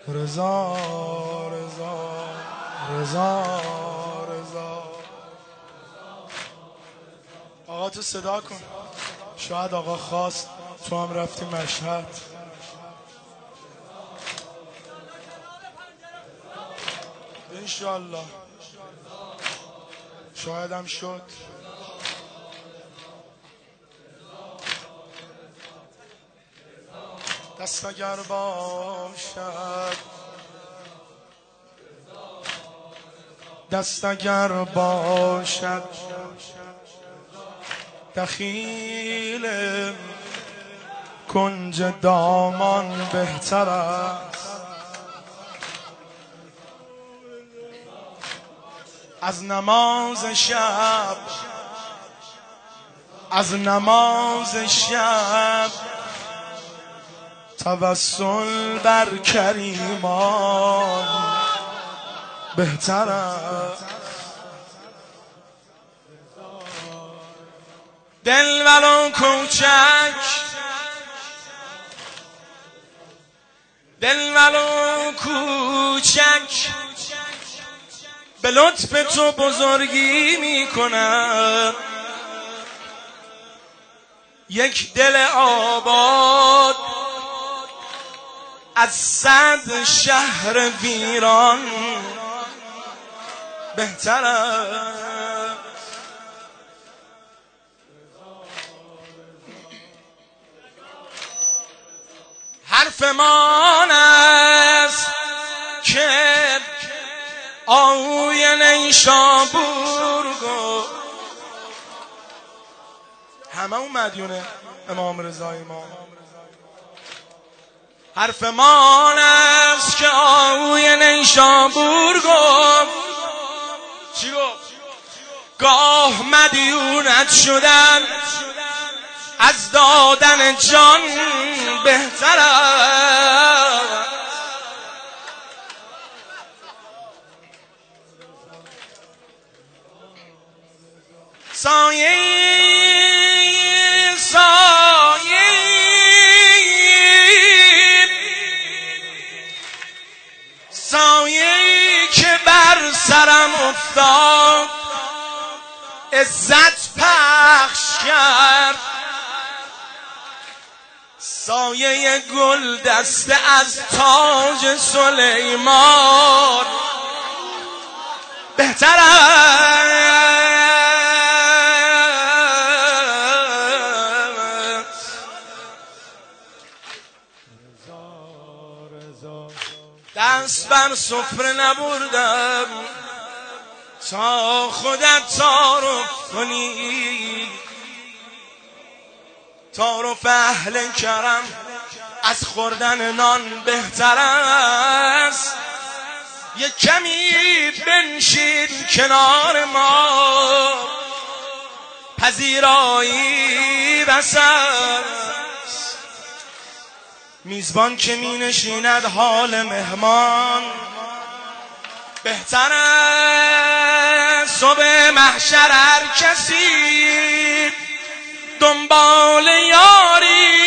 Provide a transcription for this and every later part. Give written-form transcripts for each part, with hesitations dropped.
رضا رضا رضا رضا. آقا تو صدا کن، شاید آقا خواست تو هم رفتی مشهد. انشالله شاید هم شد. دست اگر باشد، دست اگر باشد دخیل کنج دامان بهتر است از نماز شب، از نماز شب توسل بر کریمان بهتر است. دل ولو کوچک، دل ولو کوچک به لطف تو بزرگی میکنم. یک دل آباد از 100 شهر ویران بهتر است. حرف مان است که آهوی نیشابور گفت. همه اون مدیون امام رضا امام. حرف مان است که آهوی نیشابور گفت. چی گفت؟ گاه مدیونت شدن از دادن جان بهتر است. سایه سایه سایه‌ای که بر سرم افتاد عزت پخش کرد. سایه گل دسته از تاج سلیمان بهتر است. دست بر سفره نبردم تا خودت تعارف کنی. تعارف اهل کرم از خوردن نان بهتر است. یک کمی بنشین کنار ما، پذیرایی بس است. میزبان که می نشیند حال مهمان بهتر است. صبح محشر هر کسی دنبال یاری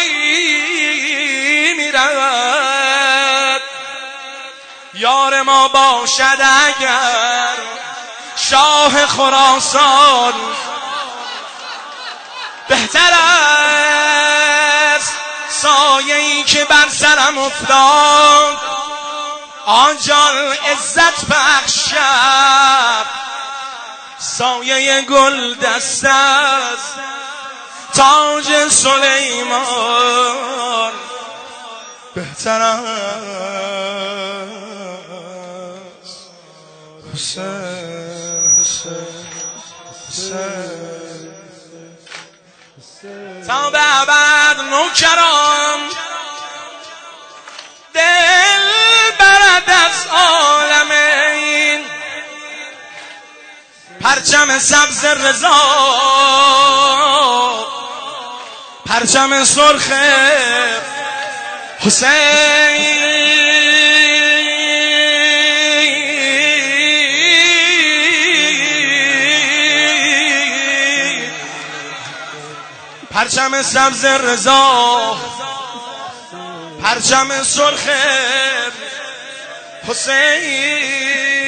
میرود. یار ما باشد اگر شاه خراسان بهتر است. سایه‌ای که بر سرم افتاد آنجان عزت بخش شد. سایه گل دست است تاج سلیمان بهتر است. حسین حسین حسین تا به ابد نوکران دل برد از عالم این. پرچم سبز رضا، پرچم سرخ حسین. پرچم سبز رضا، پرچم سرخ حسین